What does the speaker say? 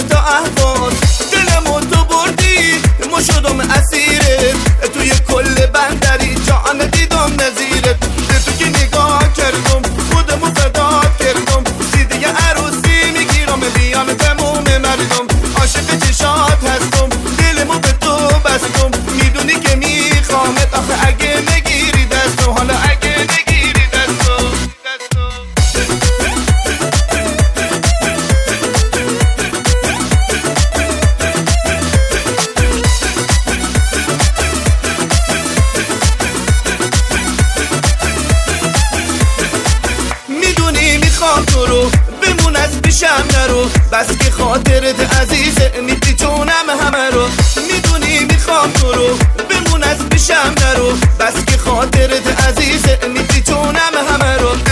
تا اهواز، دلمو تو بردی ما شدم اسیرت، توی کل بندری جان دیدم نظیرت، تو که نگاه کردم خودمو فدا کردم، سیده عروسی میگیرم بیام تموم مردم، عاشق چشات هستم دلمو به تو بستم، میدونی که میخوامت آخه اگه نگیری دستم، حالا اگه نگیری دستم. میدونی میخوام تو رو بمون از پیشم نرو، بس که خاطرت عزیزه میپیچونم همه رو، میدونی میخوام تو رو بمون از پیشم نرو، بس که خاطرت عزیزه میپیچونم همه رو.